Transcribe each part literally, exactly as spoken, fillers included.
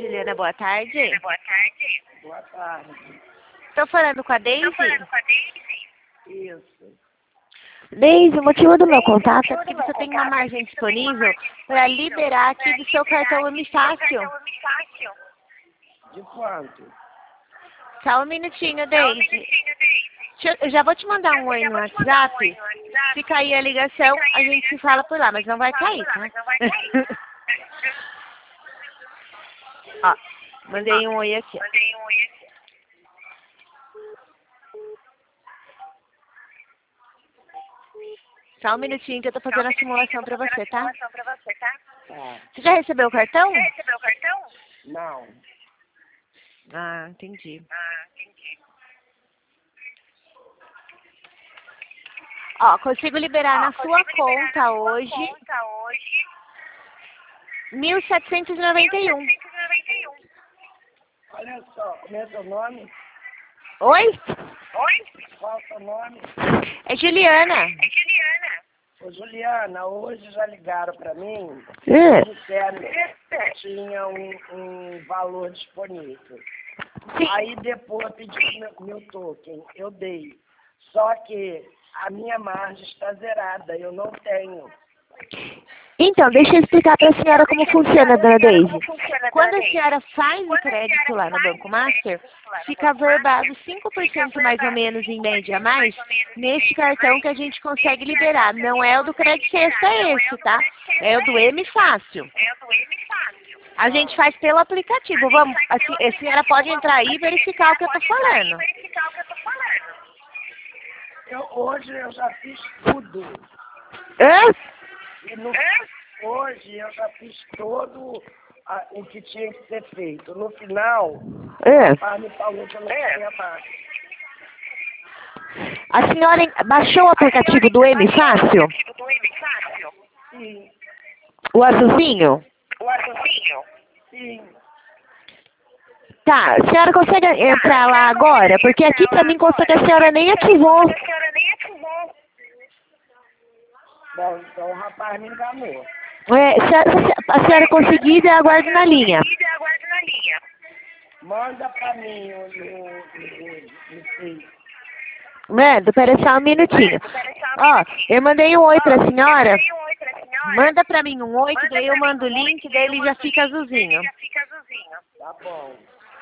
Juliana, boa tarde. Boa tarde. Boa tarde. Estou falando com a Deise? Estou falando com a Deise? Isso. Deise, o motivo do meu contato é porque você tem uma margem disponível para liberar aqui do seu cartão Amifácil. De quanto? Só um minutinho, Deise. Deixa eu eu já vou te mandar um oi no WhatsApp. Se cair a ligação, a gente se fala por lá, mas não vai cair, tá? Ó, mandei um oi aqui. Mandei um oi aqui. Só um minutinho que eu tô fazendo a simulação pra você, tá? Pra você, tá? Tá. Você já recebeu o cartão? Você recebeu o cartão? Não. Ah, entendi. Ah, entendi. Ó, consigo liberar Ó, na sua consigo liberar conta na sua hoje conta hoje mil setecentos e noventa e um. mil setecentos e noventa e um. Olha só, como é seu nome? Oi? Oi? Qual é o seu nome? É Juliana. É Juliana. Ô, Juliana, hoje já ligaram para mim É. e disseram que tinha um, um valor disponível. Sim. Aí depois eu pedi meu, meu token, eu dei. Só que a minha margem está zerada, eu não tenho. Então, deixa eu explicar para a senhora como funciona, dona Deise. funciona, Quando dona a Deise? senhora faz o Quando a crédito senhora lá no faz Banco o Master, crédito lá no fica Banco verbado Master, cinco por fica cento mais ou verbado menos em média a mais mais ou menos em neste média a cartão mais que a gente consegue nesse liberar. cartão que a Não gente é o do consegue Credit Sexta liberar. Não é esse, o do tá? Credit Sexta É o do esse, M tá? Fácil. É o do M Fácil. A gente faz pelo aplicativo. Vamos, assim, a senhora pode entrar aí e verificar o que eu tô falando. verificar o que eu tô falando. Eu, hoje eu já fiz tudo. Hã? E no, hoje eu já fiz todo a, o que tinha que ser feito. No final, É. o rapaz me falou que eu não tinha mais. A senhora en- baixou o aplicativo do M Fácil? Do M Fácil? Sim. O azulzinho? O azulzinho? Sim. Tá, a senhora consegue entrar lá agora? Porque aqui pra mim consta que a senhora nem ativou. A senhora nem ativou. Bom, então o rapaz me enganou. É, se a, se a senhora conseguir, aguarde na linha. Aguarde na linha. Manda pra mim o no Manda, pera só um minutinho. Ó, eu mandei um oi pra senhora. Manda pra mim um oi, que daí eu mando o link, daí ele já fica azulzinho. Tá bom.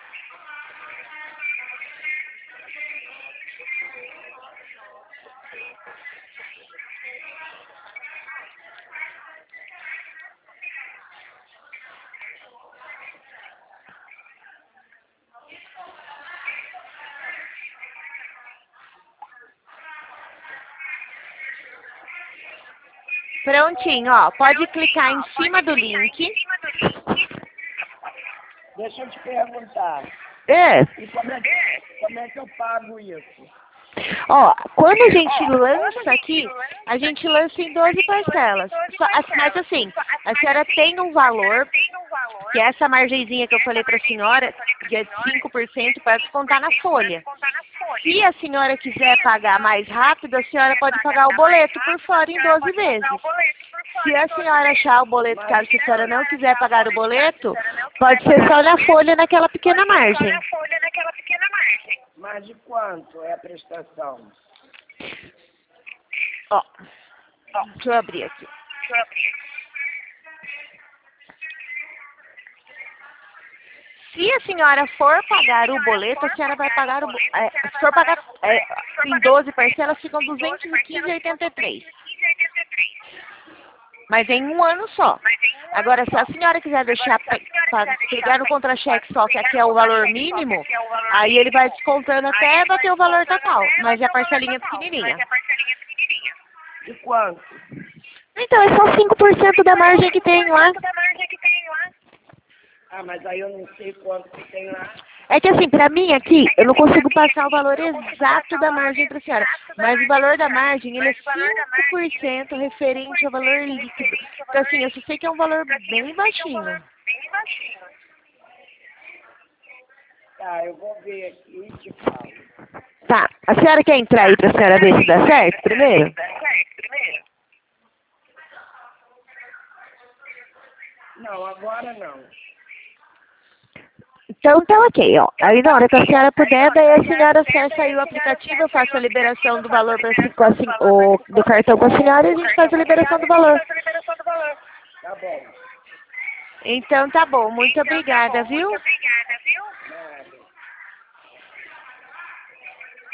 Prontinho, ó. Pode clicar em cima do link. Deixa eu te perguntar. É. E como é que, como é que eu pago isso? Ó, quando a gente lança aqui, a gente lança em doze parcelas. Só, mas assim, a senhora tem um valor, que é essa margenzinha que eu falei pra senhora, que é de cinco por cento, para descontar na folha. Se a senhora quiser pagar mais rápido, a senhora pode pagar o boleto por fora em doze vezes. Se a senhora achar o boleto, caso a senhora não quiser pagar o boleto, pode ser só na folha naquela pequena margem. Mas de quanto é a prestação? Ó, ó, deixa eu abrir aqui. Se a senhora for pagar o boleto, a senhora vai pagar o boleto. É, se for pagar é, em doze parcelas, ficam duzentos e quinze reais e oitenta e três centavos. Mas em um ano só. Agora, se a senhora quiser deixar pe pegar no contra-cheque só, que aqui é o valor mínimo, aí ele vai descontando até bater o valor total. Mas é a parcelinha pequenininha. De quanto? Então, é só cinco por cento da margem que tem lá. Ah, mas aí eu não sei quanto que tem lá. É que assim, pra mim aqui, eu não consigo passar o valor exato da margem pra senhora. Mas o valor da margem, ele é cinco por cento referente ao valor líquido. Então assim, eu só sei que é um valor bem baixinho. Tá, eu vou ver aqui e te falo. Tá, a senhora quer entrar aí pra senhora ver se dá certo primeiro? Não, agora não. Então tá ok, ó. Aí na hora que a senhora puder, daí a senhora acessa aí o aplicativo, eu faço a liberação do valor pra, com a sen- o, do cartão com a senhora e a gente faz a liberação do valor. Tá bom. Então tá bom, muito obrigada, viu?